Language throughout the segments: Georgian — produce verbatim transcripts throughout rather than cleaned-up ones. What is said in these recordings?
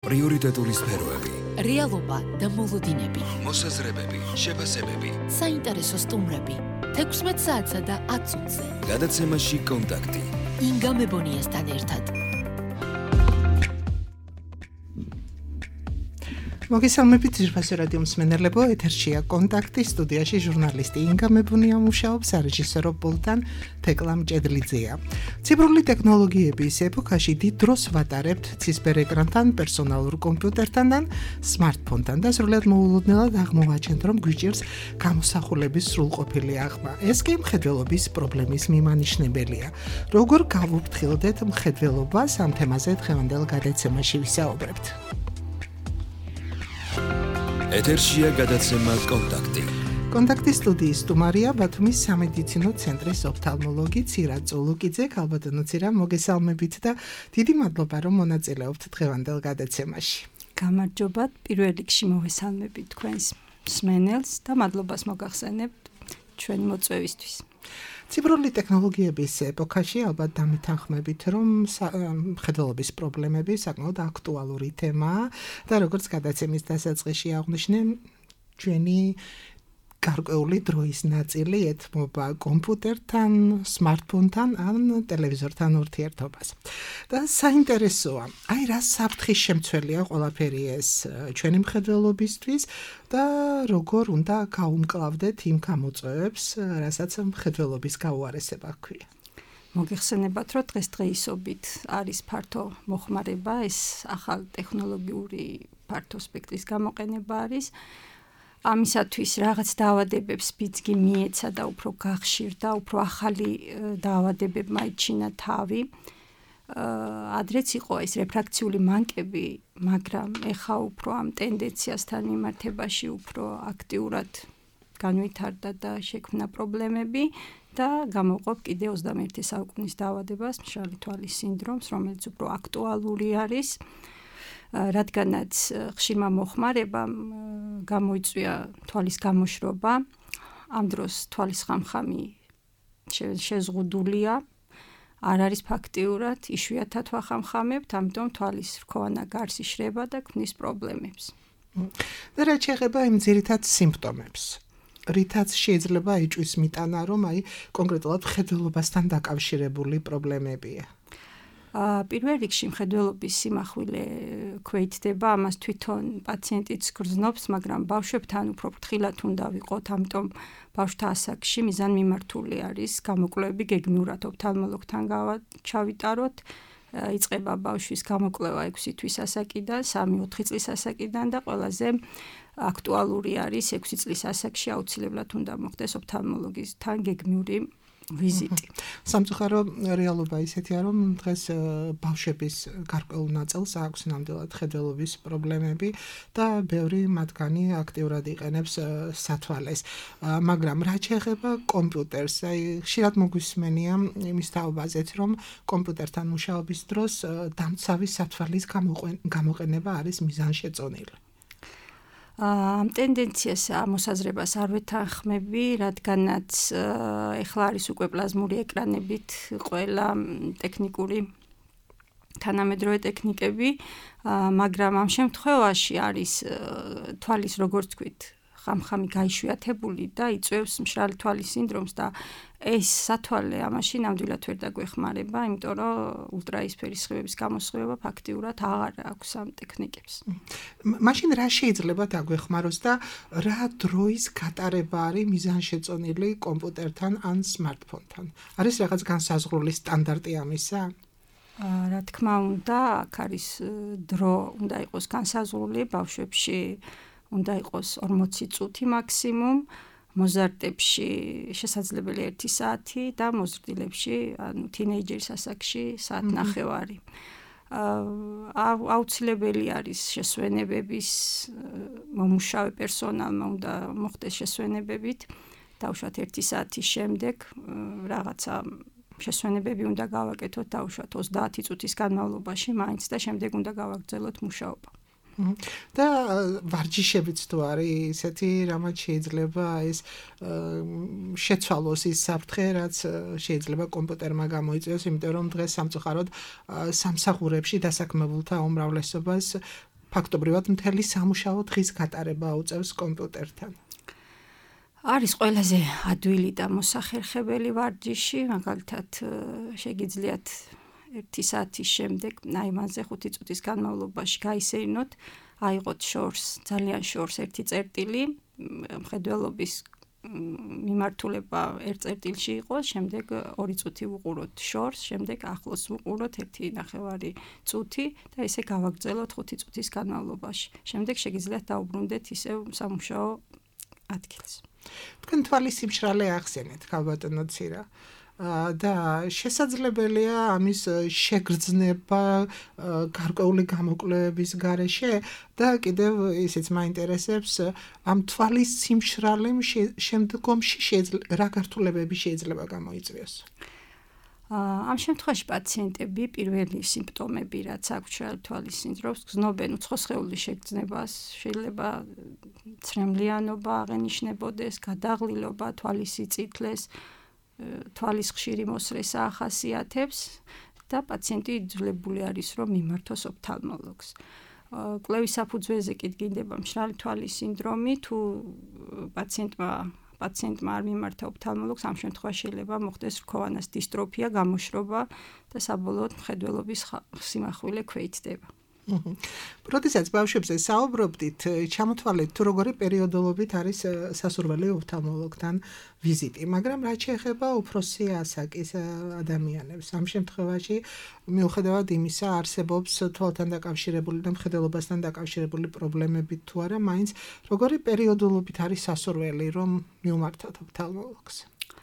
პრიორიტეტული სფეროები, რეალობა და მოლოდინები, მოსაზრებები, შეფასებები, საინტერესო სტუმრები, თექვსმეტ საათსა და ათ წუთზე. გადაცემაში კონტაქტი. ინგა მებონიასთან ერთად. მოგესალმებით ძირფასი რადიო მსმენელებო, ეთერშია კონტაქტი, სტუდიაში ჟურნალისტი ინგა მებონია მუშაობს, სარეჟისორო პულტთან თეკლა მჭედლიძეა. ციფრული ტექნოლოგიების ეპოქაში დიდ დროს ვატარებთ ცისფერ ეკრანთან, პერსონალურ კომპიუტერთან და სმარტფონთან და სრულად მოულოდნელად აღმოვაჩენთ, რომ გვიჭირს გამოსახულების სრულყოფილი აღმა. ეს კი მხედველობის პრობლემის მიმანიშნებელია. როგორ გავუფრთხილდეთ მხედველობას, ამ თემაზე დღევანდელ გადაცემაში ვისაუბრებთ. ეთერშია გადაცემა კონტაქტი. კონტაქტის სტუდიის სტუმარია ბათუმის სამედიცინო ცენტრის ოფთალმოლოგი ცირა წულუკიძე. ქალბატონო ცირა, მოგესალმებით და დიდი მადლობა, რომ მონაწილეობთ დღევანდელ გადაცემაში. გამარჯობათ, პირველ რიგში მოვესალმებით თქვენს მსმენელს და მადლობას მოგახსენებთ ჩვენი მოწვევისთვის. ციფრული ტექნოლოგიების ეპოქაში ალბათ დამეთანხმებით, რომ მხედველობის პრობლემები საკმაოდ აქტუალური თემაა და როგორც გადაცემის დასაწყისში აღვნიშნე, ჩვენი გარკვეული დროის ნაწილი ეთმობა კომპიუტერთან, სმარტფონთან ან ტელევიზორთან ურთიერთობას. და საინტერესოა, აი რა საფრთხის შემცველია ყველაფერი ეს ჩვენი მხედველობისთვის და როგორ უნდა გაუმკლავდეთ იმ გამოწვევებს, რასაც მხედველობის გაუარესება ჰქვია. მოგეხსენებათ, რომ დღესდღეობით არის ფართო მოხმარება, ეს ახალ ტექნოლოგიური ფართო სპექტრის გამოყენება არის. ამისათვის რაღაც დაავადებებს ბიძგი მიეცა და უფრო გახშირდა, უფრო ახალი დაავადებებმა იჩინა თავი. ადრეც იყო ეს რეფრაქციული მანკები, მაგრამ ეხა უფრო ამ ტენდენციასთან მიმართებაში უფრო აქტიურად განვითარდა და შექმნა პრობლემები და გამოყოფ კიდე ოცდამეერთე საუკუნის დაავადებას, მშრალი თვალის სინდრომს, რომელიც უფრო აქტუალური არის. რადგანაც ხშირმა მოხმარებამ გამოიწვია თვალის გამოშრობა, ამ დროს თვალის ხამხამი შეზღუდულია, არ არის ფაქტიურად, იშვიათად ვახამხამებთ, ამიტომ თვალის რქოვანა გარსი შრება და ქმნის პრობლემებს. და რაც შეეხება იმ ძირითად სიმპტომებს, რითაც შეიძლება ეჭვის მიტანა, რომ აი კონკრეტულად მხედველობასთან დაკავშირებული პრობლემებია. პირველ რიგში მხედველობის სიმახვილე ქვეითდება, ამას თვითონ პაციენტიც გრძნობს, მაგრამ ბავშვებთან უფრო ფრთხილად უნდა ვიყოთ, ამიტომ ბავშვთა ასაკში მიზანმიმართული არის გამოკვლევები გეგმიურად ოფთალმოლოგთან ჩავიტაროთ. იწყება ბავშვის გამოკვლევა ექვსი თვის ასაკიდან, სამი ოთხი წლის ასაკიდან და ყველაზე აქტუალური არის ექვსი წლის ასაკში აუცილებლად უნდა მოხდეს ოფთალმოლოგისთან გეგმიური ვიზიტი. სამწუხარო რეალობა ისეთია, რომ დღეს ბავშვების გარკვეულ ნაწილს აქვს ნამდვილად მხედველობის პრობლემები და ბევრი მათგანი აქტიურად იყენებს სათვალეს. მაგრამ რაც შეეხება კომპიუტერს, აი ხშირად მოგვისმენია იმის თაობაზეც, რომ კომპიუტერთან მუშაობის დროს დამცავი სათვალის გამოყენება არის მიზანშეწონილი. ამ ტენდენციას მოსაზრებას არ ვეთანხმები, რადგანაც ეხლა არის უკვე პლაზმური ეკრანებით ყველა ტექნიკური თანამედროვე ტექნიკები, მაგრამ ამ შემთხვევაში არის თვალის, როგორც თქვით, ხამხამი გაიშვიათებული და იწვევს მშრალი თვალის სინდრომს და ეს სათვალე ამაში ნამდვილად ვერ დაგვეხმარება, იმიტომ რომ ულტრაისფერი სხივების გამოსხივება ფაქტიურად აღარ აქვს ამ ტექნიკებს. მაშინ რა შეიძლება დაგვეხმაროს და რა დროის გატარება არის მიზანშეწონილი კომპიუტერთან ან სმარტფონთან? არის რაღაც განსაზღვრული სტანდარტი ამისა? რა თქმა უნდა, აქ არის დრო უნდა იყოს განსაზღვრული, ბავშვებში უნდა იყოს ორმოცი წუთი მაქსიმუმ, მოზარდებში შესაძლებელი ერთი საათი და მოზრდილებში, ანუ თინეიჯერის ასაკში საათნახევარი. აუცილებელი არის შესვენებების მომუშავე პერსონალმა უნდა მოხდეს შესვენებებით, დაუშვათ ერთი საათის შემდეგ რაღაცა შესვენებები უნდა გავაკეთოთ დაუშვათ ოცდაათი წუთის განმავლობაში მაინც და შემდეგ უნდა გავაგრძელოთ მუშაობა. და ვარჯიშებიც თუ არის ისეთი, რამაც შეიძლება ეს შეცვალოს ის საფრთხე, რაც შეიძლება კომპიუტერმა გამოიწვიოს, იმიტომ რომ დღეს სამწუხაროდ სამსახურებში დასაქმებულთა უმრავლესობას ფაქტობრივად მთელი სამუშაო დღის გატარება უწევს კომპიუტერთან. არის ყველაზე ადვილი და მოსახერხებელი ვარჯიში, მაგალითად შეგიძლიათ ერთი საათის შემდეგ, აი მანზე ხუთი წუთის განმავლობაში გაისეირნოთ, აიღოთ შორს, ძალიან შორს ერთი წერტილი, მხედველობის მიმართულება ერთ წერტილში იყოს, შემდეგ ორი წუთი ვუყუროთ შორს, შემდეგ ახლოს ვუყუროთ ერთი ნახევარი წუთი და ესე გავაგრძელოთ ხუთი წუთის განმავლობაში. შემდეგ შეგიძლიათ დაუბრუნდეთ ისევ სამუშაო ადგილს. თქვენ თვალის სიმშრალე ახსენეთ, ქალბატონო ცირა. და შესაძლებელია ამის შეგრძნება გარკვეული გამოკვლევების გარეშე და კიდევ ისიც მაინტერესებს ამ თვალის სიმშრალემ შემდგომში რა გართულებები შეიძლება გამოიწვიოს. ამ შემთხვევაში პაციენტები პირველი სიმპტომები, რაც აქვს თვალის სინდრომს, გრძნობენ უცხო სხეულის შეგრძნებას, შეიძლება ცრემლიანობა აღენიშნებოდეს, გადაღლილობა, თვალის სიწითლეს, თვალის ხშირი მოსრესა ახასიათებს და პაციენტი იძულებული არის რომ მიმართოს ოფთალმოლოგს. კვლევის საფუძველზე კი დგინდება მშრალი თვალის სინდრომი, თუ პაციენტმა პაციენტმა არ მიმართა ოფთალმოლოგს, ამ შემთხვევაში შეიძლება მოხდეს რქოვანას დისტროფია, გამოშრობა და საბოლოოდ მხედველობის სიმახვილე ქვეითდება. როდესაც ბავშვებზე საუბრობდით, ჩამოთვალეთ თუ როგორი პერიოდულობით არის სასურველი ოფთალმოლოგთან ვიზიტი, მაგრამ რაც შეეხება უფროსი ასაკის ადამიანებს, ამ შემთხვევაში მიუხედავად იმისა, არსებობს თვალთან დაკავშირებული და მხედველობასთან დაკავშირებული პრობლემები თუ არა, მაინც როგორი პერიოდულობით არის სასურველი რომ მიუმართოთ ოფთალმოლოგს.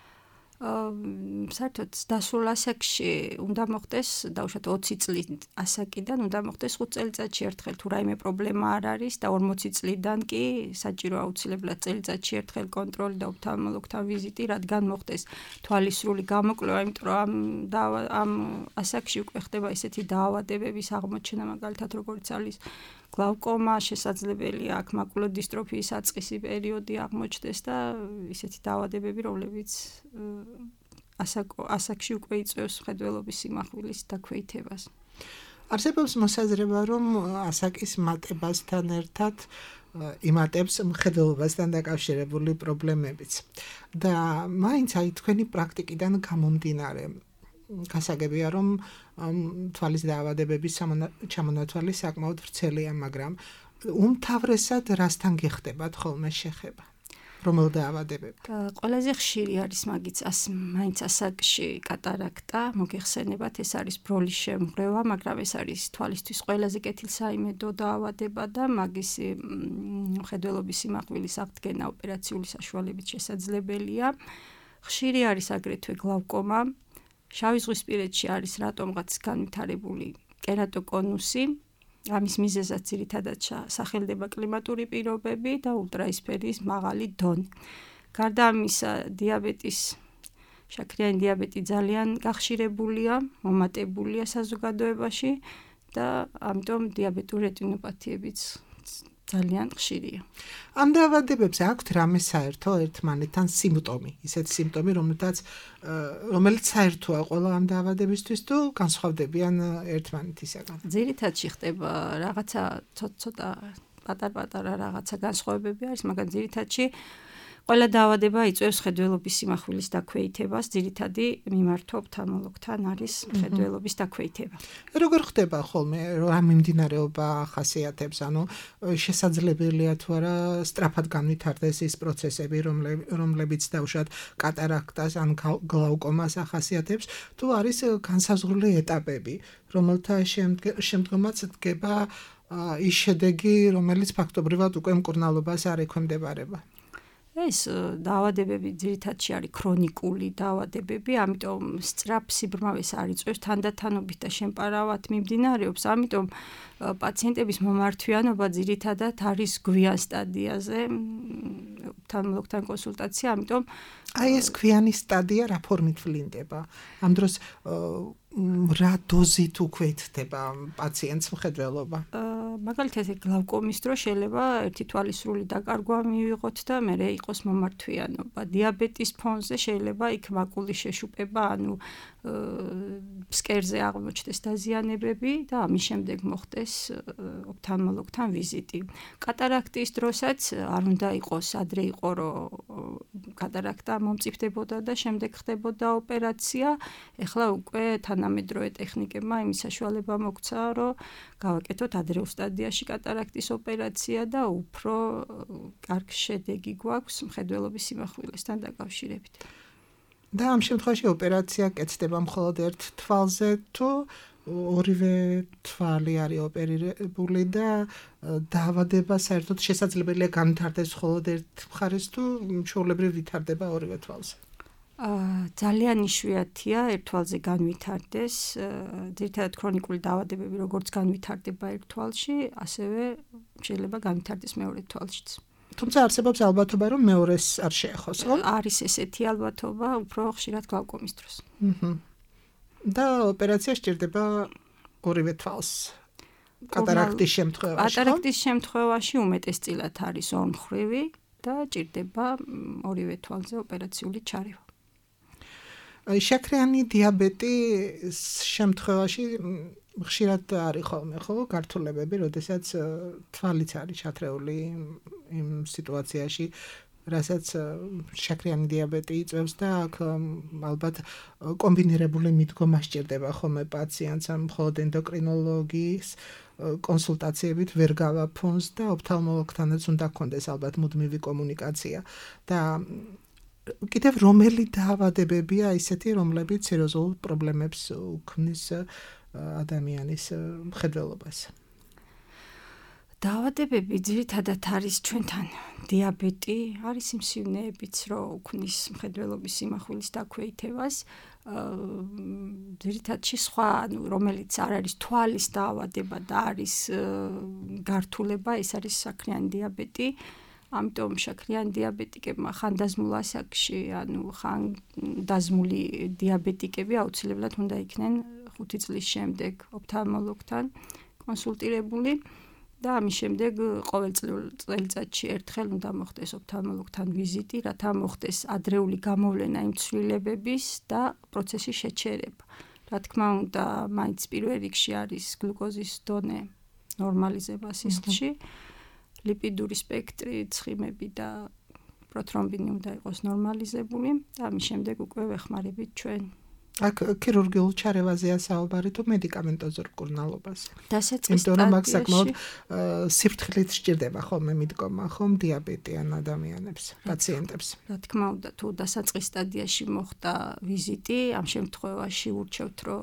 საერთოდ დასრულ ასაკში უნდა მოხდეს დაუშვათ ოცი წლის ასაკიდან უნდა მოხდეს ხუთ წელიწადში ერთხელ თუ რაიმე პრობლემა არ არის და ორმოცი წლიდან კი საჭირო აუცილებლად წელიწადში ერთხელ კონტროლი და ოფთალმოლოგთან ვიზიტი, რადგან მოხდეს თვალის სრული გამოკვლევა, იმიტომ რომ ამ ამ ასაკში უკვე ხდება ისეთი დაავადებების აღმოჩენა, მაგალითად როგორც არის გლავკომა, შესაძლებელია აქ მაკულო დისტროფიის აწყისი პერიოდი აღმოჩნდეს და ისეთი დაავადებები, რომლებიც ასაკში უკვე იწვევს მხედველობის სიმახვილის დაქვეითებას. არსებობს მოსაზრება, რომ ასაკის მატებასთან ერთად იმატებს მხედველობასთან დაკავშირებული პრობლემებიც. და მაინც აი თქვენი პრაქტიკიდან გამომდინარე გასაგებია, რომ თვალის დაავადებების ჩამონათვალი საკმაოდ ვრცელია, მაგრამ უმთავრესად რასთან გეხდებათ ხოლმე შეხება? რომელ დაავადებებთან? ყველაზე ხშირი არის მაგიც მაინც ასაკში კატარაქტა, მოგეხსენებათ, ეს არის ბროლის შემღვრევა, მაგრამ ეს არის თვალისთვის ყველაზე კეთილსაიმედო დაავადება და მაგის მხედველობის სიმახვილის აღდგენა ოპერაციული საშუალებით შესაძლებელია. ხშირი არის აგრეთვე გლავკომა. შავი ზღვისპირეთში არის რატომღაც განვითარებული კერატოკონუსი, ამის მიზეზად ძირითადად სახელდება კლიმატური პირობები და ულტრაისფერის მაღალი დონე. გარდა ამისა, დიაბეტის, შაქრიანი დიაბეტი ძალიან გახშირებულია, მომატებულია საზოგადოებაში და ამიტომ დიაბეტური რეტინოპათიებიც ძალიან ხშირია. ამ დაავადებებს აქვთ რამე საერთო ერთმანეთთან სიმპტომი, ისეთი სიმპტომი, რომელთაც რომელიც საერთოა ყველა ამ დაავადებისთვის თუ განსხვავდებიან ერთმანეთისაგან. ძირითადში ხდება რაღაცა ცოტა პატარ-პატარა რაღაცა განსხვავებები არის, მაგრამ ძირითადში ყველა დაავადება იწვევს მხედველობის სიმახვილის დაქვეითებას, ძირითადი მიმართვა ოფთალმოლოგთან არის მხედველობის დაქვეითება. როგორ ხდება ხოლმე, რა მიმდინარეობა ახასიათებს, ანუ შესაძლებელია თუ არა სწრაფად განვითარდეს ის პროცესები, რომლებიც დაუშვათ კატარაქტას ან გლაუკომას ახასიათებს, თუ არის განსაზღვრული ეტაპები, რომელთა შემდგომაც დგება ის შედეგი, რომელიც ფაქტობრივად უკვე მკურნალობას არ ექვემდებარება. ეს დაავადებები ძირითადში არის ქრონიკული დაავადებები, ამიტომ სწრაფ სიბრმავეს არ იწვევს, თანდათანობით და შემპარავად მიმდინარეობს, ამიტომ პაციენტების მომართვიანობა ძირითადად არის გვიან სტადიაზე, ოფთალმოლოგთან კონსულტაცია, ამიტომ აი ეს გვიანი სტადია რა ფორმით ვლინდება? ამ დროს რა დოზით უქვეითდება პაციენტს მხედველობა? მაგალითად გლავკომის დროს შეიძლება ერთი თვალის სრული დაკარგვა მივიღოთ და მერე იყოს მომართვიანობა. დიაბეტის ფონზე შეიძლება იქ მაკულის შეშუპება, ანუ ფსკერზე აღმოჩნდეს დაზიანებები და ამის შემდეგ მოხდეს ოფთალმოლოგთან ვიზიტი. კატარაქტის დროსაც არ უნდა იყოს ადრე იყო რომ კატარაქტა მომწიფდებოდა და შემდეგ ხდებოდა ოპერაცია. ეხლა უკვე თანამედროვე ტექნიკებმა იმის საშუალება მოგცა, რომ გავაკეთოთ ადრეულ სტადიაში კატარაქტის ოპერაცია და უფრო კარგი შედეგი გვაქვს მხედველობის სიმახვილესთან დაკავშირებით. და ამ შემთხვევაში ოპერაცია კეთდება მხოლოდ ერთ თვალზე თუ ორივე თვალი არის ოპერირებული და დაავადება საერთოდ შესაძლებელია განვითარდეს მხოლოდ ერთ მხარეს თუ ჩვეულებრივ ვითარდება ორივე თვალზე? ძალიან იშვიათია ერთ თვალზე განვითარდეს, ძირითადად ქრონიკული დაავადებები როგორც განვითარდება ერთ თვალში, ასევე შეიძლება განვითარდეს მეორე თვალშიც. თუმცა არსებობს ალბათობა რომ მეორეს არ შეეხოს, ხო? არის ესეთი ალბათობა, უფრო ხშირად გლავკომის დროს. აჰა. და ოპერაცია სჭირდება ორივე თვალს. კატარაქტის შემთხვევაში, ხო? კატარაქტის შემთხვევაში უმეტესწილად არის ორმხრივი და ჭირდება ორივე თვალზე ოპერაციული ჩარევა. შაქრიანი დიაბეტის შემთხვევაში ხშირად არის ხოლმე, ხო, გართულებები, როდესაც თვალიც არის ჩათრეული იმ სიტუაციაში, რასაც შაქრიანი დიაბეტი იწვევს და აქ ალბათ კომბინირებული მიდგომა სჭირდება ხოლმე პაციენტს, ან მხოლოდ ენდოკრინოლოგის კონსულტაციებით ვერ გავა ფონს და ოფთალმოლოგთანაც უნდა გქონდეს ალბათ მუდმივი კომუნიკაცია და კიდევ რომელი დაავადებებია ისეთი, რომლებიც სერიოზულ პრობლემებს უქმნის ადამიანის მხედველობას? დაავადებები ძირითადად არის ჩვენთან დიაბეტი, არის იმ სიმნეებიც, რომ უქმნის მხედველობის სიმახვილის დაქვეითებას. ძირითადში სხვა, ანუ რომელიც არ არის თვალის დაავადება და არის გართულება, ეს არის შაქრიანი დიაბეტი. ამიტომ შაქრიანი დიაბეტიკებმა ხანდაზმულ ასაკში, ანუ ხანდაზმული დიაბეტიკები აუცილებლად უნდა იქნენ ხუთი წლის შემდეგ ოფთალმოლოგთან კონსულტირებული და ამის შემდეგ ყოველ წელიწადში ერთხელ უნდა მოხდეს ოფთალმოლოგთან ვიზიტი, რათა მოხდეს ადრეული გამოვლენა იმ ცვლილებების და პროცესის შეჩერება. რა თქმა უნდა, მაინც პირველ რიგში არის გლუკოზის დონე ნორმალიზება სისხლში. ლიპიდური სპექტრი, ცხიმები და პროთრომბინი უნდა იყოს ნორმალიზებული და ამის შემდეგ უკვე ვეხმარებით ჩვენ. აქ ქირურგიულ ჩარევაზეა საუბარი თუ მედიკამენტოზურ მკურნალობას? დასაწყის იმიტომ რომ აქ საკმაოდ სიფრთხილით სჭირდება ხოლმე მიდგომა ხომ დიაბეტიან ადამიანებს, პაციენტებს. რა თქმა უნდა, თუ დასაწყის სტადიაში მოხდა ვიზიტი, ამ შემთხვევაში ურჩევთ, რომ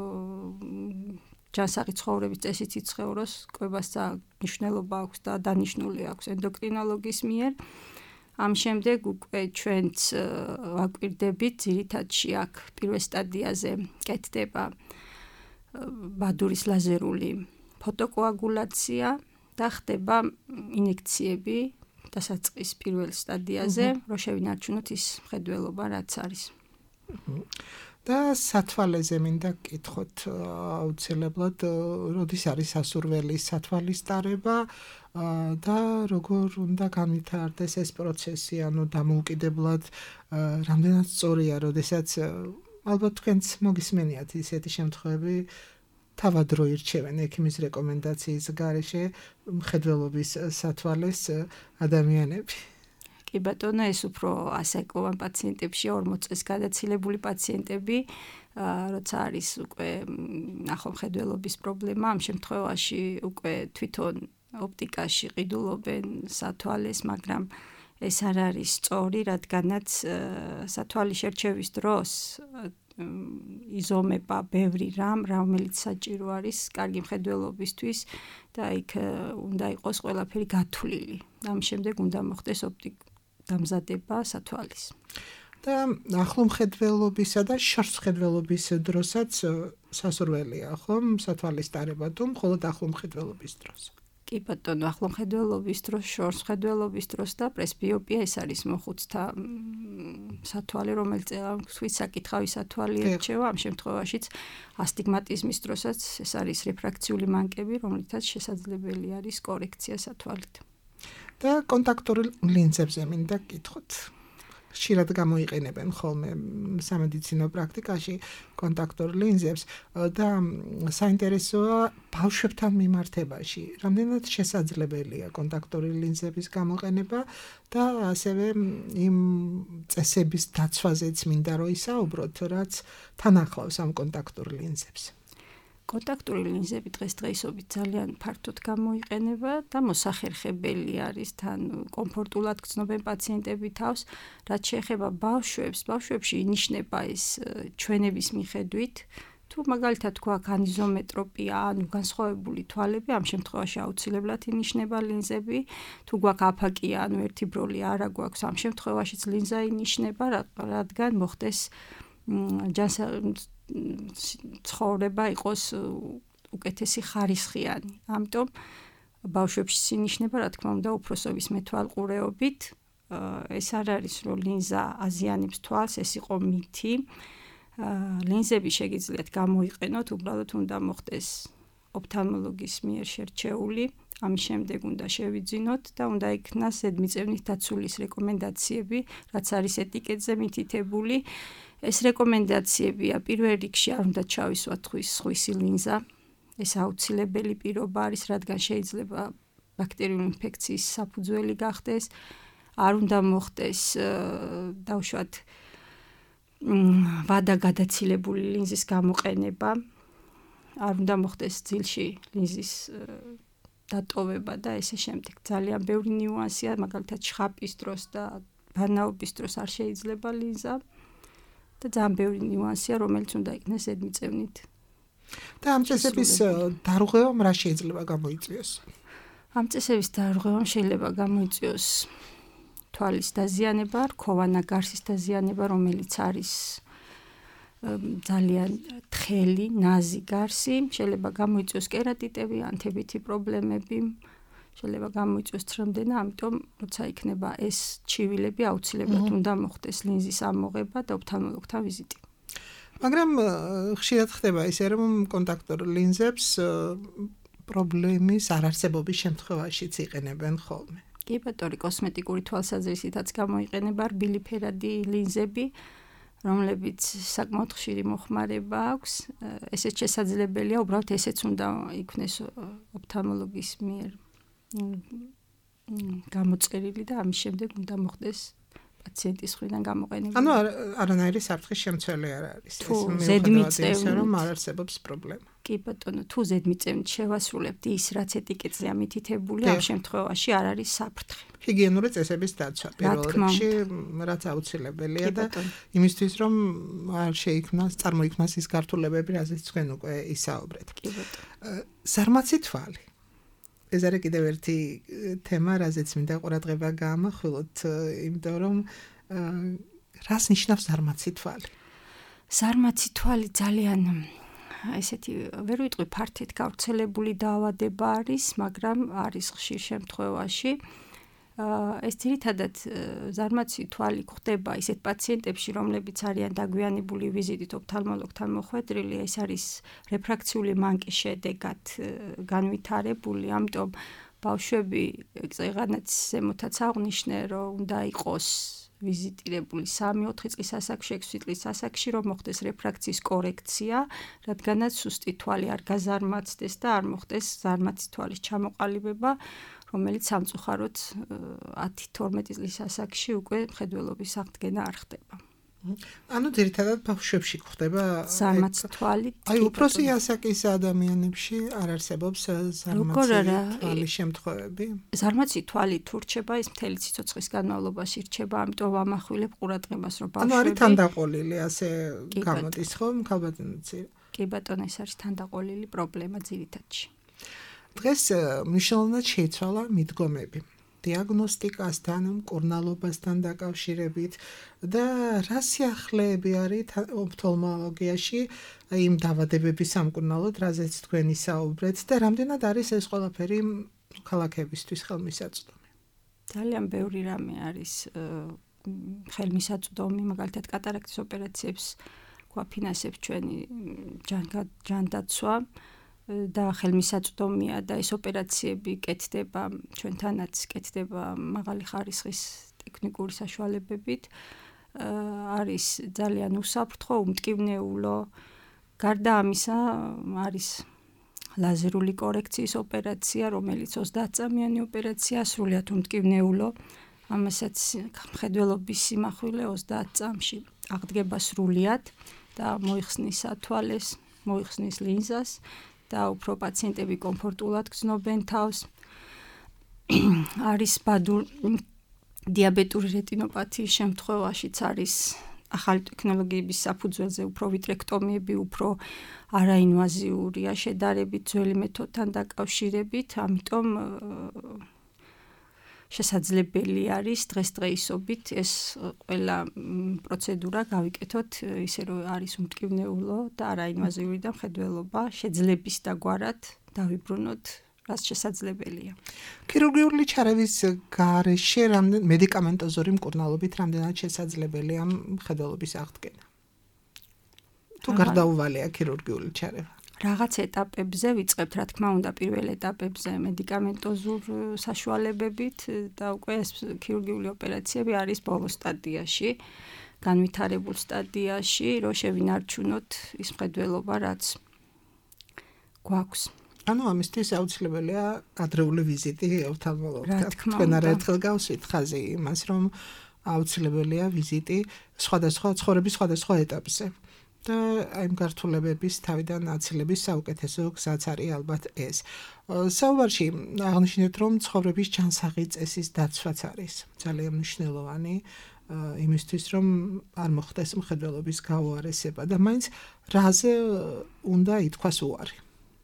ჯანსაღი ცხოვრების წესით იცხოვროს, კვებასა მნიშვნელობა აქვს და დანიშნული აქვს ენდოკრინოლოგის მიერ. ამ შემდეგ უკვე ჩვენც ვაკვირდებით, ძირითადში აქ პირველ სტადიაზე კეთდება ბადურის ლაზერული ფოტოკოაგულაცია და ხდება ინექციები დასაწყის პირველ სტადიაზე, რომ შევინარჩუნოთ ის მხედველობა, რაც არის. და სათვალეზე მინდა გკითხოთ აუცილებლად, როდის არის სასურველი სათვალის ტარება და როგორ უნდა განვითარდეს ეს პროცესი, ანუ დამოუკიდებლად რამდენად სწორია, როდესაც ალბათ თქვენც მოგისმენიათ ისეთი შემთხვევები, თავად რო ირჩევენ ექიმის რეკომენდაციის გარეშე მხედველობის სათვალეს ადამიანები. კი ბატონო, ეს უფრო ასაკოვან პაციენტებში, ორმოც წელს გადაცილებული პაციენტები, როცა არის უკვე ნახომხედველობის პრობლემა, ამ შემთხვევაში უკვე თვითონ ოპტიკაში ყიდულობენ სათვალეს, მაგრამ ეს არ არის სწორი, რადგანაც სათვალის შერჩევის დროს იზომება ბევრი რამ, რომელიც საჭირო არის კარგი მხედველობისთვის და იქ უნდა იყოს ყველაფერი გათვლილი. ამ შემდეგ უნდა მოხდეს ოპტიკ დამზადება სათვალის. და ახლო მხედველობისა და შორს მხედველობის დროსაც სასურველია, ხომ, სათვალის ტარება თუ მხოლოდ ახლო მხედველობის დროს? კი ბატონო, ახლო მხედველობის დროს, შორს მხედველობის დროს და პრესბიოპია ეს არის მოხუცთა სათვალე, რომელიც თქვით საკითხავი სათვალე ერჩევა, ამ შემთხვევაშიც ასტიგმატიზმის დროსაც ეს არის რეფრაქციული მანკები, რომლითაც შესაძლებელი არის კორექცია სათვალით. და კონტაქტური ლინზებზე მინდა გითხოთ. ხშირად გამოიყენებენ ხოლმე სამედიცინო პრაქტიკაში კონტაქტურ ლინზებს და საინტერესოა ბავშვებთან მიმართებაში. რამდენად შესაძლებელია კონტაქტური ლინზების გამოყენება და ასევე იმ წესების დაცვაზეც მინდა რომ ისაუბროთ, რაც თან ახლავს ამ კონტაქტურ ლინზებს. კონტაქტური ლინზები დღესდღეობით ძალიან ფართოდ გამოიყენება და მოსახერხებელი არის, თან კომფორტულად გრძნობენ პაციენტები თავს, რაც შეეხება ბავშვებს, ბავშვებში ინიშნება ეს ჩვენების მიხედვით, თუ მაგალითად გვაქვს ანიზომეტროპია, ანუ განსხვავებული თვალები, ამ შემთხვევაში აუცილებლად ინიშნება ლინზები, თუ გვაქვს აფაკია, ანუ ერთი ბროლი არა გვაქვს, ამ შემთხვევაშიც ლინზა ინიშნება, რადგან მოხდეს ცხოვრება იყოს უკეთესი ხარისხიანი. ამიტომ ბავშვებში ინიშნება, რა თქმა უნდა, უფროსობის მეთვალყურეობით. ეს არ არის, რომ ლინზა აზიანებს თვალს, ეს იყო მითი. ლინზები შეგიძლიათ გამოიყენოთ, უბრალოდ უნდა მოხდეს ოფთალმოლოგის მიერ შერჩეული. ამის შემდეგ უნდა შევიძინოთ და უნდა იქნას ზედმიწევნით დაცულის რეკომენდაციები, რაც არის ეტიკეტზე მითითებული. ეს რეკომენდაციებია პირველ რიგში არ უნდა ჩავისვათ სხვისი ლინზა. ეს აუცილებელი პირობა არის, რადგან შეიძლება ბაქტერიული ინფექციის საფუძველი გახდეს. არ უნდა მოხდეს დავშვათ ვადა გადაცილებული ლინზის გამოყენება. არ უნდა მოხდეს ძილში ლინზის დატოვება და ესე შემდეგ. ძალიან ბევრი ნიუანსია, მაგალითად შხაპის დროს და ბანაობის დროს არ შეიძლება ლინზა. და ძალიან ბევრი ნიუანსია, რომელიც უნდა იქნეს ზედმიწევნით. და ამ წესების დარღვევამ რა შეიძლება გამოიწვიოს? ამ წესების დარღვევამ შეიძლება გამოიწვიოს თვალის დაზიანება, რქოვანა გარსის დაზიანება, რომელიც არის ძალიან თხელი, ნაზი გარსი, შეიძლება გამოიწვიოს კერატიტები, ანთებითი პრობლემები, შეიძლება გამოიწვიოს თრემდენა, ამიტომ როცა იქნება ეს ჩივილები, აუცილებლად უნდა მოხდეს ლინზის ამოღება და ოფთალმოლოგთან ვიზიტი. მაგრამ ხშირად ხდება ისე, რომ კონტაქტურ ლინზებს პრობლემის არარსებობის შემთხვევაშიც იყენებენ ხოლმე. კი ბატონო, კოსმეტიკური თვალსაზრისითაც გამოიყენება რბილი ფერადი ლინზები, რომლებიც საკმაოდ ხშირი მოხმარება აქვს. ესეც შესაძლებელია, უბრალოდ ესეც უნდა იქნეს ოფთალმოლოგის მიერ გამოწერილი და ამის შემდეგ უნდა მოხდეს პაციენტის მხრიდან გამოყენება. ანუ არანაირი საფრთხის შემცველი არ არის. თუ ზედმიწევნით რომ არ არსებობს პრობლემა. კი ბატონო, თუ ზედმიწევნით შევასრულებთ ის, რაც ეტიკეტზეა მითითებული, ამ შემთხვევაში არ არის საფრთხე. ჰიგიენური წესების დაცვა პირველ რიგში, რაც აუცილებელია და იმისთვის, რომ არ შეიქმნას, წარმოიქმნას ის გართულებები, რაზეც თქვენ უკვე ისაუბრეთ. კი ბატონო. ზარმაცი თვალი. ეს არის კიდევ ერთი თემა, რაზეც მინდა ყურადღება გაამახვილოთ, იმიტომ რომ რას ნიშნავს ზარმაცი თვალი? ზარმაცი თვალი ძალიან ესეთი ვერ ვიტყვი ფართით გავრცელებული დაავადება არის, მაგრამ არის ხშირ შემთხვევაში. ეს ძირითადად ზარმაცი თვალი გვხდება ისეთ პაციენტებში, რომლებიც არიან დაგვიანებული ვიზიტით ოფთალმოლოგთან მოხვედრილი, ეს არის რეფრაქციული მანკის შედეგად განვითარებული, ამიტომ ბავშვები წეღანაც ზემოთაც აღვნიშნე, რომ უნდა იყოს ვიზიტირებული სამი ოთხი წლის ასაკში, ექვსი წლის ასაკში, რომ მოხდეს რეფრაქციის კორექცია, რადგანაც სუსტი თვალი არ გაზარმაცდეს და არ მოხდეს ზარმაცი თვალის ჩამოყალიბება, რომელიც სამწუხაროდ ათი თორმეტი წლის ასაკში უკვე მხედველობის აღდგენა არ ხდება. ანუ ძირითადად ბავშვებში გვხდება ზარმაცი თვალი. აი უფროსი ასაკის ადამიანებში არ არსებობს ზარმაცი თვალის შემთხვევები. ზარმაცი თვალი თუ რჩება, ის მთელი ციცოცხლის განმავლობაში რჩება, ამიტომ ვამახვილებ ყურადღებას, რომ ბავშვები. ანუ არის თანდაყოლილი, ასე გამოდის ხომ, ქალბატონიცი? კი ბატონო, ეს არის თანდაყოლილი პრობლემა ძირითადში. დღეს მნიშვნელოვნად შეიცვალა მიდგომები დიაგნოსტიკასთან, მკურნალობასთან დაკავშირებით და რა სიახლეები არის ოფთალმოლოგიაში იმ დაავადებების სამკურნალოდ, რაზეც თქვენ ისაუბრეთ და რამდენად არის ეს ყველაფერი ქალაქებისთვის ხელმისაწვდომი? ძალიან ბევრი რამე არის ხელმისაწვდომი, მაგალითად კატარაქტის ოპერაციებს გვაფინანსებს ჩვენი ჯანდაცვა და ხელმისაწვდომია და ეს ოპერაციები კეთდება ჩვენთანაც კეთდება მაღალი ხარისხის ტექნიკური საშუალებებით. არის ძალიან უსაფრთხო, უმტკივნეულო. გარდა ამისა არის ლაზერული კორექციის ოპერაცია, რომელიც ოცდაათწამიანი ოპერაცია, სრულიად უმტკივნეულო. ამასაც მხედველობის სიმახვილე ოცდაათ წამში აღდგება სრულიად და მოიხსნის სათვალეს, მოიხსნის ლინზას და უფრო პაციენტები კომფორტულად გრძნობენ თავს. არის ბადურ დიაბეტური რეტინოპათიის შემთხვევაშიც არის ახალი ტექნოლოგიების საფუძველზე უფრო ვიტრექტომიები, უფრო არაინვაზიურია შედარებით ძველი მეთოდთან დაკავშირებით, ამიტომ შესაძლებელი არის დღესდღეობით ეს ყველა პროცედურა გავიკეთოთ ისე რომ არის უმტკივნეულო და არაინვაზიური და მხედველობა შეძლების დაგვარად დავიბრუნოთ რაც შესაძლებელია. ქირურგიული ჩარევის გარეშე რამდენ მედიკამენტოზური მკურნალობით რამდენად შესაძლებელია მხედველობის აღდგენა? თუ გარდაუვალია ქირურგიული ჩარევა? რაღაც ეტაპებზე ვიწყებთ, რა თქმა უნდა, პირველ ეტაპებზე მედიკამენტოზურ საშუალებებით და უკვე ეს ქირურგიული ოპერაციები არის ბოლო სტადიაში, განვითარებულ სტადიაში, რომ შევინარჩუნოთ ის მხედველობა, რაც გვაქვს. ანუ ამისთვის აუცილებელია ადრეული ვიზიტი ოფთალმოლოგთან. თქვენ არაერთხელ გავსვით ხაზი იმას, რომ აუცილებელია ვიზიტი სხვადასხვა ცხოვრების სხვადასხვა ეტაპზე. და აი ამ გართულებების თავიდან აცილების საუკეთესო გზაც არის ალბათ ეს. საუბარში აღნიშნეთ, რომ ცხოვრების ჯანსაღი წესის დაცვაც არის ძალიან მნიშვნელოვანი იმისთვის, რომ არ მოხდეს მხედველობის გაუარესება და მაინც რაზე უნდა ითქვას უარი.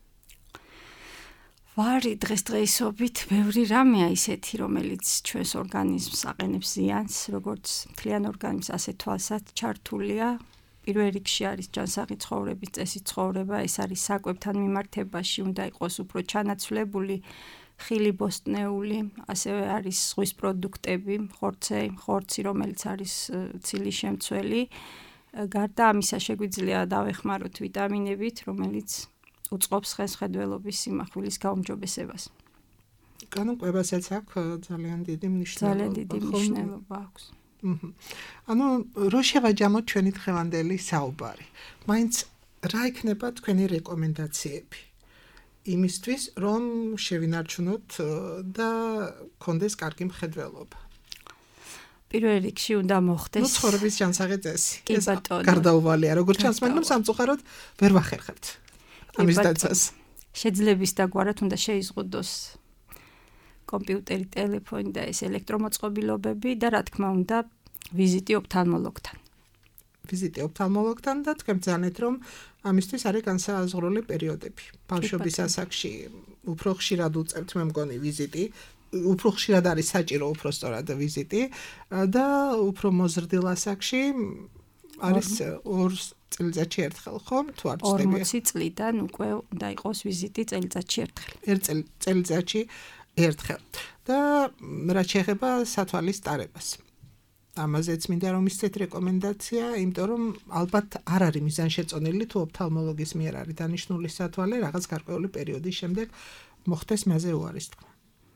ვარი დღესდღეობით ბევრი რამეა ისეთი, რომელიც ჩვენს ორგანიზმს აყენებს ზიანს, როგორც მთლიან ორგანიზმს, ასე თვალსაც ჩართულია. პირველ რიგში არის ჯანსაღი ცხოვრების წესის ცხოვრება, ეს არის საკვებთან მიმართებაში უნდა იყოს უფრო ჩანაცვლებული, ხილი ბოსტნეული, ასევე არის ზღვის პროდუქტები, ხორცე, ხორცი, რომელიც არის ცილის შემცველი. გარდა ამისა შეგვიძლია დავეხმაროთ ვიტამინებით, რომელიც უწყობს ხეს მხედველობის სიმახვილის გაუმჯობესებას. განუკვებასაც აქვს ძალიან დიდი მნიშვნელობა. ძალიან დიდი მნიშვნელობა აქვს. ანუ რო შევაჯამოთ ჩვენი დღევანდელი საუბარი. მაინც რა იქნება თქვენი რეკომენდაციები იმისთვის, რომ შევინარჩუნოთ და გქონდეს კარგი მხედველობა? პირველ რიგში უნდა მოხდეს ნუ ცხოვრების ჯანსაღი წესი. ეს გარდაუვალია, როგორც ჩანს, მაგრამ სამწუხაროდ ვერ ვახერხებთ ამის დაცვას. შეძლების დაგვარად უნდა შეიზღუდოს კომპიუტერი, ტელეფონი და ეს ელექტრომოწყობილობები და რა თქმა უნდა ვიზიტი ოფთალმოლოგთან. ვიზიტი ოფთალმოლოგთან და თქვენ ბრძანეთ, რომ ამისთვის არის განსაზღვრული პერიოდები. ბავშვობის ასაკში უფრო ხშირად უწევთ, მე მგონი ვიზიტი, უფრო ხშირად არის საჭირო უფრო სწორად ვიზიტი და უფრო მოზრდილ ასაკში არის ორ წელიწადში ერთხელ, ხო? თუ არ ვწდები. ორმოცი წლიდან უკვე უნდა იყოს ვიზიტი წელიწადში ერთხელ. ერთ წელიწადში ერთხელ. და რაც შეეხება სათვალის ტარებას. ამაზეც მინდა რომ ისეთ რეკომენდაცია, იმიტომ რომ ალბათ არ არის მიზანშეწონილი თუ ოფთალმოლოგის მიერ არის დანიშნული სათვალე რაღაც გარკვეული პერიოდის შემდეგ მოხდეს მასზე უარის თქმა.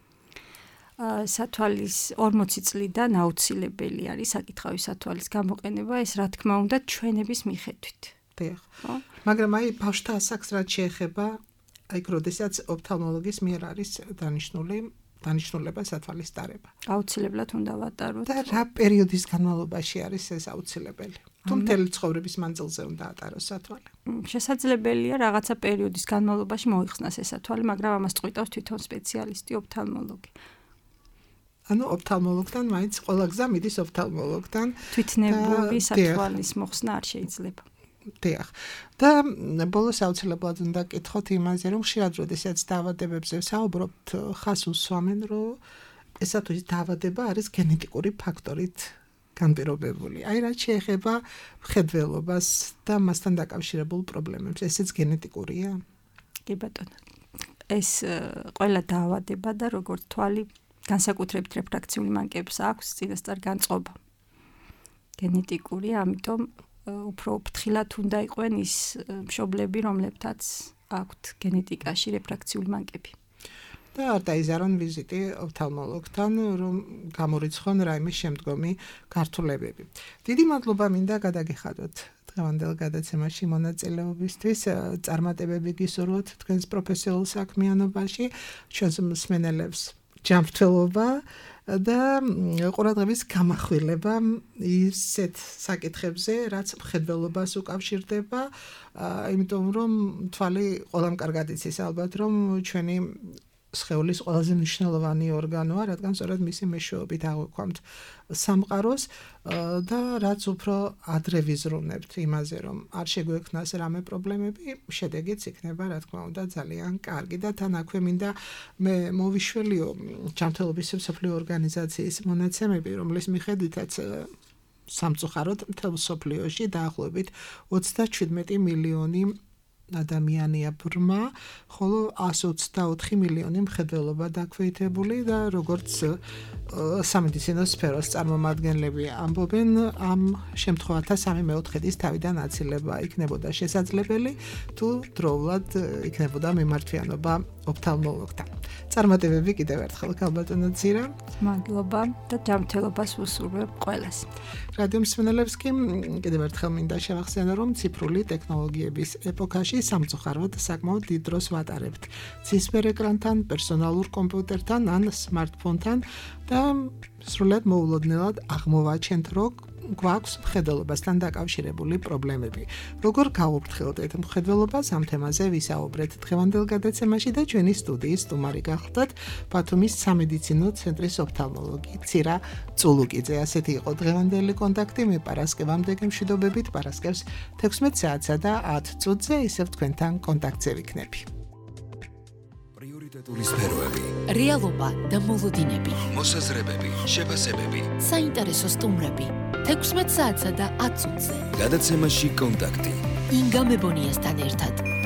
სათვალის ორმოცი წლიდან აუცილებელი არის საკითხავი სათვალის გამოყენება, ეს რა თქმა უნდა ჩვენების მიხედვით. დიახ. მაგრამ აი ბავშვთა ასაკს რაც შეეხება, აი როდესაც ოფთალმოლოგის მიერ არის დანიშნული დანიშნულება სათვალის ტარება. აუცილებლად უნდა ვატაროთ. და რა პერიოდის განმავლობაში არის ეს აუცილებელი? თუ მთელი ცხოვრების მანძილზე უნდა ატაროს სათვალე? შესაძლებელია რაღაცა პერიოდის განმავლობაში მოიხსნას ეს სათვალე, მაგრამ ამას წყვიტავს თვითონ სპეციალისტი ოფთალმოლოგი. ანუ ოფთალმოლოგთან მაინც ყველა გზა მიდის ოფთალმოლოგთან. თვითნებური სათვალის მოხსნა არ შეიძლება. დიახ. და ბოლოს აუცილებლად უნდა კითხოთ იმაზე, რომ ხშირად როდესაც დაავადებებზე ვსაუბრობთ, ხას უსვამენ, რომ ესა თუ ის დაავადება არის გენეტიკური ფაქტორით განპირობებული. აი რაც შეეხება მხედველობას და მასთან დაკავშირებულ პრობლემებს, ესეც გენეტიკურია? კი ბატონო. ეს ყველა დაავადება და როგორც თვალი განსაკუთრებით რეფრაქციული მანკების აქვს წინასწარ განწყობა. გენეტიკური, ამიტომ უფრო ფრთხილად უნდა იყვნენ ის მშობლები, რომლებთაც აქვთ გენეტიკაში რეფრაქციული მანკები. და არ დაიზარონ ვიზიტი ოფთალმოლოგთან, რომ გამორიცხონ რაიმე შემდგომი გართულებები. დიდი მადლობა მინდა გადაგიხადოთ დღევანდელ გადაცემაში მონაწილეობისთვის. წარმატებები გისურვოთ თქვენს პროფესიულ საქმიანობაში, ჩვენს მსმენელებს ჯანმრთელობა და ყურადღების გამახვილება ისეთ საკითხებზე, რაც მხედველობას უკავშირდება, იმიტომ რომ თვალი ყველამ კარგად იცის ალბათ, რომ ჩვენი სხეულის ყველაზე მნიშვნელოვანი ორგანოა, რადგან სწორედ მისი მეშვეობით აღვქვამთ სამყაროს და რაც უფრო ადრე ვიზრუნებთ იმაზე, რომ არ შეგვექმნას რამე პრობლემები, შედეგიც იქნება, რა თქმა უნდა, ძალიან კარგი და თან აქვე მინდა მე მოვიშველიო ჯანმრთელობის მსოფლიო ორგანიზაციის მონაცემები, რომლის მიხედვითაც სამწუხაროდ მთელ მსოფლიოში დაახლოებით ოცდაჩვიდმეტი მილიონი ადამიანია ბრმა, ხოლო ასი ოცდაოთხი მილიონი მხედველობა დაქვეითებული და როგორც სამედიცინო სფეროს წარმომადგენლები ამბობენ, ამ შემთხვევათა სამი მეოთხედის თავიდან აცილება იქნებოდა შესაძლებელი, თუ დროულად იქნებოდა მიმართვიანობა ოფთალმოლოგთან. წარმატებები კიდევ ერთხელ ქალბატონო ძირა. მადლობა და ჯანმრთელობას ვუსურვებ ყველას. რადიო მსმენელებს კი კიდევ ერთხელ მინდა შევახსენო, რომ ციფრული ტექნოლოგიების ეპოქაში სამწუხაროდ საკმაოდ დიდ დროს ვატარებთ ცისფერ ეკრანთან, პერსონალურ კომპიუტერთან ან სმარტფონთან და სრულად მოულოდნელად აღმოვაჩენთ, რომ გვაქვს მხედველობასთან დაკავშირებული პრობლემები. როგორ გავუფრთხილდეთ მხედველობას, ამ თემაზე ვისაუბრეთ დღევანდელ გადაცემაში და ჩვენი სტუდიის სტუმარი გახლდათ ბათუმის სამედიცინო ცენტრის ოფთალმოლოგი ცირა წულუკიძე. ასეთი იყო დღევანდელი კონტაქტი. მე პარასკევამდე გემშვიდობებით, პარასკევს თექვსმეტ საათსა და ათ წუთზე ისევ თქვენთან კონტაქტზე ვიქნები. პრიორიტეტული სფეროები, რეალობა და მოლოდინები, მოსაზრებები, შეფასებები, საინტერესო სტუმრები, თექვსმეტ საათსა და ათ წუთზე. გადაცემაში კონტაქტი. ინგა მებონიასთან ერთად.